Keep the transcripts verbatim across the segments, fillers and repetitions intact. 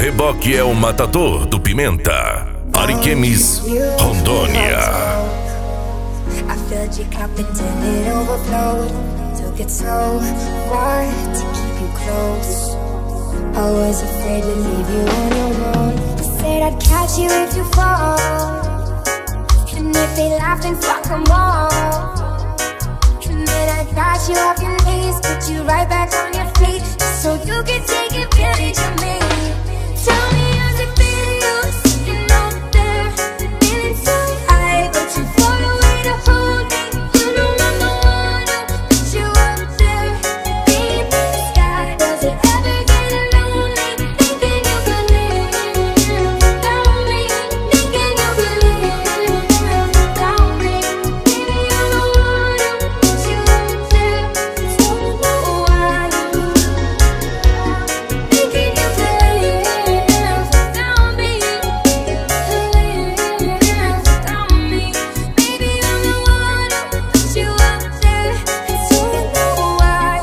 Reboque é o matador do Pimenta. Ariquemes, Rondônia. I filled your cup until it overflowed. Took it so far to keep you close. I was afraid to leave you on your own. Said I'd catch you if you fall. And if they laugh, then fuck them all. And then I got you off your knees, put you right back on your feet, so you can take advantage of me. Tell me how's it feel, you're sitting out there, feeling so high, but you far away to hold me. You know I'm the one who put you up there, deep in the sky. Does it ever get lonely, thinking you could live without me, thinking you could live without me? Baby, I'm the one who put you up there, don't know why, thinking you could live without me, live without me. Baby, I'm the one who put you up there, don't know why.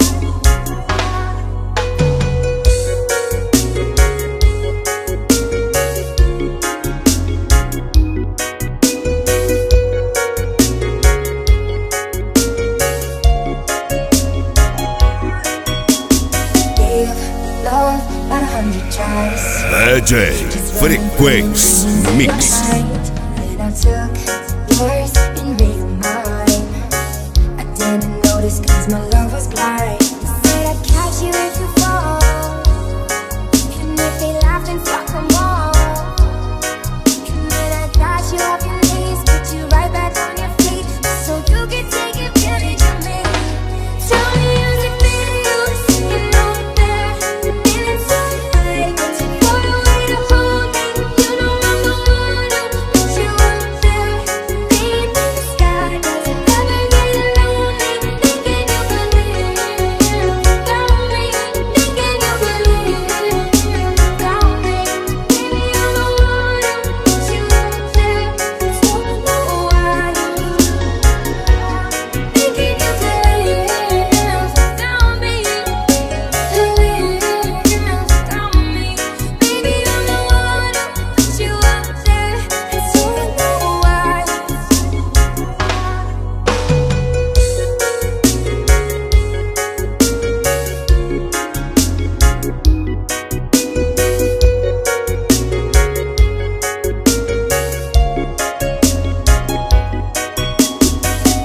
Gave love about a hundred tries. D J Frequenz Mix. Then I took yours and made mine. I didn't notice cause my love